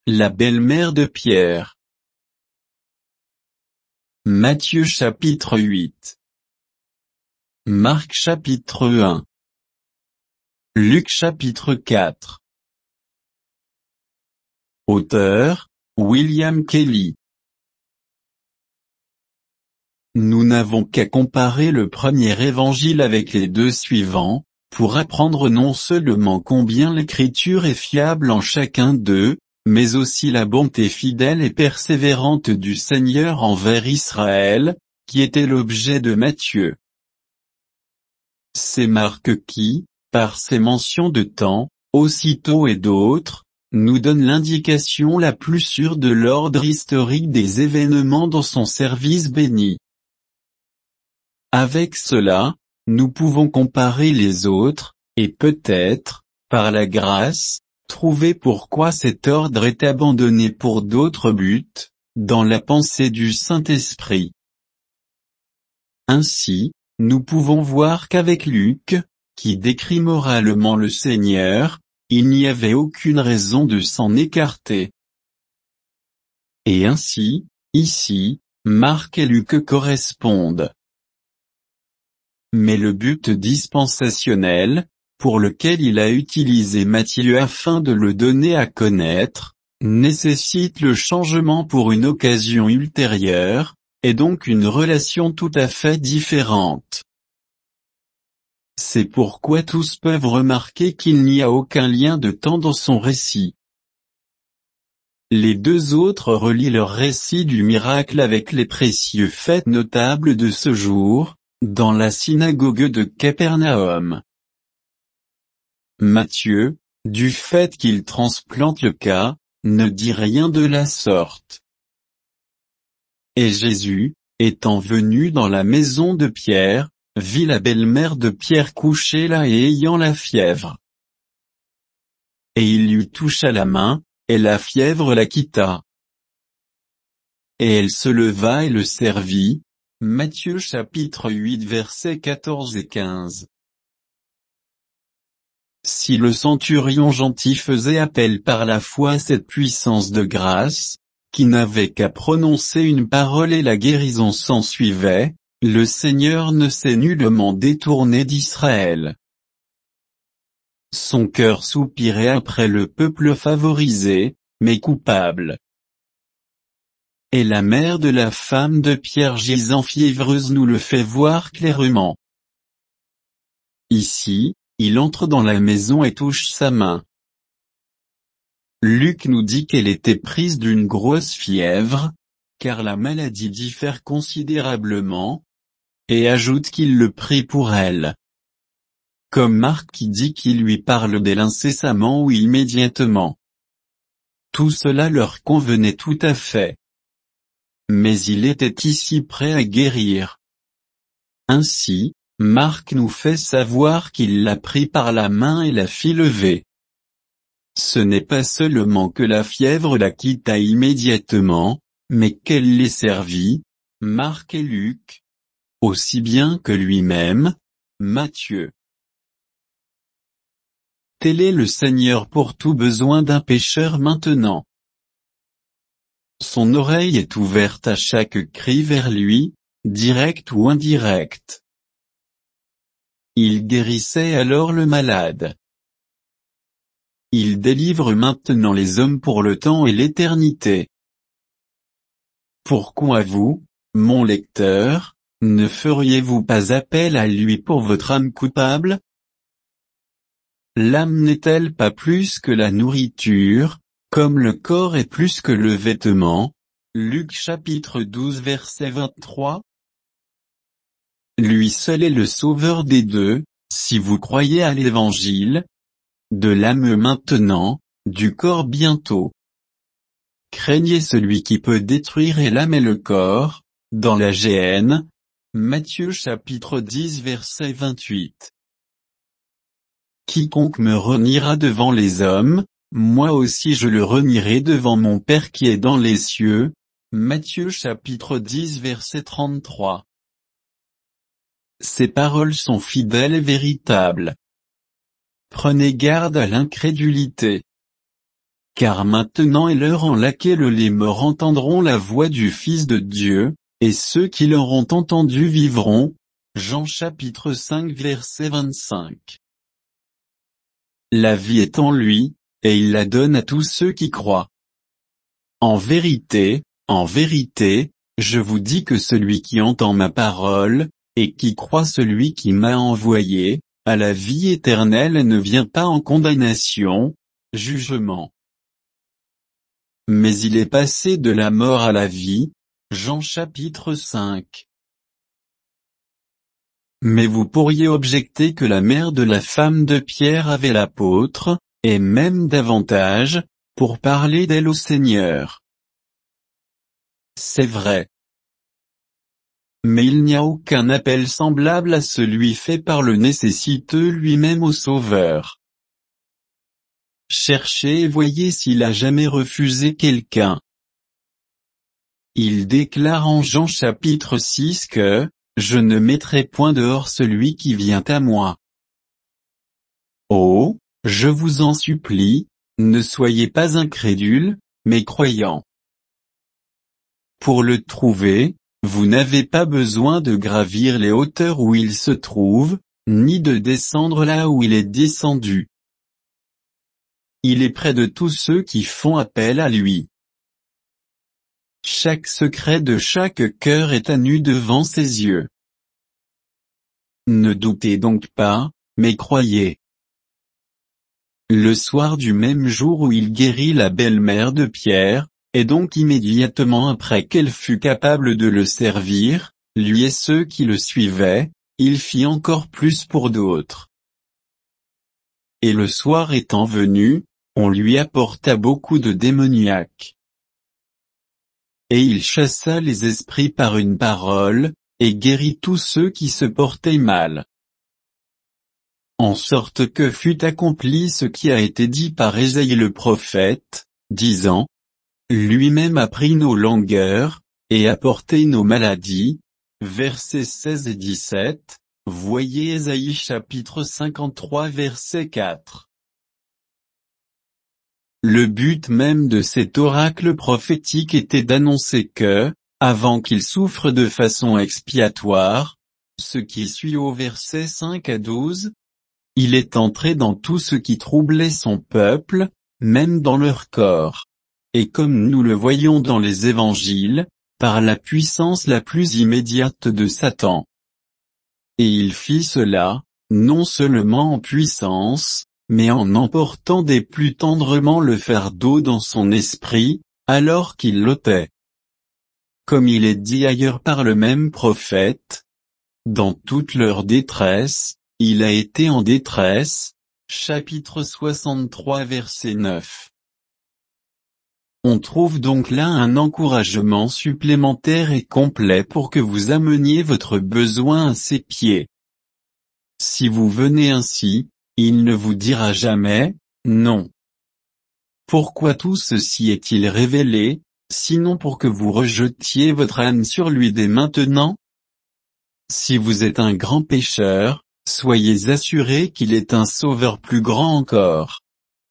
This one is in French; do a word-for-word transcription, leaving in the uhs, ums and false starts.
la belle-mère de Pierre. Matthieu chapitre huit. Marc chapitre un. Luc chapitre quatre. Auteur, William Kelly. Nous n'avons qu'à comparer le premier évangile avec les deux suivants, pour apprendre non seulement combien l'écriture est fiable en chacun d'eux, mais aussi la bonté fidèle et persévérante du Seigneur envers Israël, qui était l'objet de Matthieu. C'est Marc qui, par ses mentions de temps, aussitôt et d'autres, nous donne l'indication la plus sûre de l'ordre historique des événements dans son service béni. Avec cela, nous pouvons comparer les autres, et peut-être, par la grâce, trouver pourquoi cet ordre est abandonné pour d'autres buts, dans la pensée du Saint-Esprit. Ainsi, nous pouvons voir qu'avec Luc, qui décrit moralement le Seigneur, il n'y avait aucune raison de s'en écarter. Et ainsi, ici, Marc et Luc correspondent. Mais le but dispensationnel, pour lequel il a utilisé Matthieu afin de le donner à connaître, nécessite le changement pour une occasion ultérieure, et donc une relation tout à fait différente. C'est pourquoi tous peuvent remarquer qu'il n'y a aucun lien de temps dans son récit. Les deux autres relient leur récit du miracle avec les précieux faits notables de ce jour, dans la synagogue de Capernaum. Matthieu, du fait qu'il transplante le cas, ne dit rien de la sorte. Et Jésus, étant venu dans la maison de Pierre, vit la belle-mère de Pierre couchée là et ayant la fièvre. Et il lui toucha la main, et la fièvre la quitta. Et elle se leva et le servit. Matthieu chapitre huit versets quatorze et quinze. Si le centurion gentil faisait appel par la foi à cette puissance de grâce, qui n'avait qu'à prononcer une parole et la guérison s'ensuivait, le Seigneur ne s'est nullement détourné d'Israël. Son cœur soupirait après le peuple favorisé, mais coupable. Et la mère de la femme de Pierre gisant fiévreuse nous le fait voir clairement. Ici, il entre dans la maison et touche sa main. Luc nous dit qu'elle était prise d'une grosse fièvre, car la maladie diffère considérablement, et ajoute qu'il le prie pour elle. Comme Marc qui dit qu'il lui parle d'elle incessamment ou immédiatement. Tout cela leur convenait tout à fait. Mais il était ici prêt à guérir. Ainsi, Marc nous fait savoir qu'il l'a pris par la main et la fit lever. Ce n'est pas seulement que la fièvre la quitta immédiatement, mais qu'elle les servit, Marc et Luc, aussi bien que lui-même, Matthieu. Tel est le Seigneur pour tout besoin d'un pécheur maintenant. Son oreille est ouverte à chaque cri vers lui, direct ou indirect. Il guérissait alors le malade. Il délivre maintenant les hommes pour le temps et l'éternité. Pourquoi vous, mon lecteur, ne feriez-vous pas appel à lui pour votre âme coupable? L'âme n'est-elle pas plus que la nourriture, comme le corps est plus que le vêtement? Luc chapitre douze verset vingt-trois. Lui seul est le sauveur des deux, si vous croyez à l'évangile, de l'âme maintenant, du corps bientôt. Craignez celui qui peut détruire et l'âme et le corps, dans la géhenne. Matthieu chapitre dix verset vingt-huit. Quiconque me reniera devant les hommes, moi aussi je le renierai devant mon Père qui est dans les cieux. Matthieu chapitre dix verset trente-trois. Ces paroles sont fidèles et véritables. Prenez garde à l'incrédulité. car maintenant est l'heure en laquelle les morts entendront la voix du Fils de Dieu, et ceux qui l'auront entendu vivront. Jean chapitre cinq verset vingt-cinq. La vie est en lui, et il la donne à tous ceux qui croient. En vérité, en vérité, je vous dis que celui qui entend ma parole, et qui croit celui qui m'a envoyé, a la vie éternelle et ne vient pas en condamnation, jugement. Mais il est passé de la mort à la vie. Jean chapitre cinq. Mais vous pourriez objecter que la mère de la femme de Pierre avait l'apôtre, et même davantage, pour parler d'elle au Seigneur. C'est vrai. Mais il n'y a aucun appel semblable à celui fait par le nécessiteux lui-même au Sauveur. Cherchez et voyez s'il a jamais refusé quelqu'un. Il déclare en Jean chapitre six que, je ne mettrai point dehors celui qui vient à moi. Oh, je vous en supplie, ne soyez pas incrédules, mais croyants. Pour le trouver, vous n'avez pas besoin de gravir les hauteurs où il se trouve, ni de descendre là où il est descendu. Il est près de tous ceux qui font appel à lui. Chaque secret de chaque cœur est à nu devant ses yeux. Ne doutez donc pas, mais croyez. Le soir du même jour où il guérit la belle-mère de Pierre, et donc immédiatement après qu'elle fut capable de le servir, lui et ceux qui le suivaient, il fit encore plus pour d'autres. Et le soir étant venu, on lui apporta beaucoup de démoniaques. Et il chassa les esprits par une parole, et guérit tous ceux qui se portaient mal. En sorte que fut accompli ce qui a été dit par Ésaïe le prophète, disant, lui-même a pris nos langueurs, et a porté nos maladies. Versets seize et dix-sept, voyez Ésaïe chapitre cinquante-trois verset quatre. Le but même de cet oracle prophétique était d'annoncer que, avant qu'il souffre de façon expiatoire, ce qui suit au verset cinq à douze, il est entré dans tout ce qui troublait son peuple, même dans leur corps. Et comme nous le voyons dans les évangiles, par la puissance la plus immédiate de Satan. Et il fit cela, non seulement en puissance, mais en emportant des plus tendrement le fardeau dans son esprit, alors qu'il l'ôtait. Comme il est dit ailleurs par le même prophète, dans toute leur détresse, il a été en détresse, chapitre soixante-trois verset neuf. On trouve donc là un encouragement supplémentaire et complet pour que vous ameniez votre besoin à ses pieds. Si vous venez ainsi, il ne vous dira jamais, non. Pourquoi tout ceci est-il révélé, sinon pour que vous rejetiez votre âme sur lui dès maintenant? Si vous êtes un grand pécheur, soyez assurés qu'il est un sauveur plus grand encore.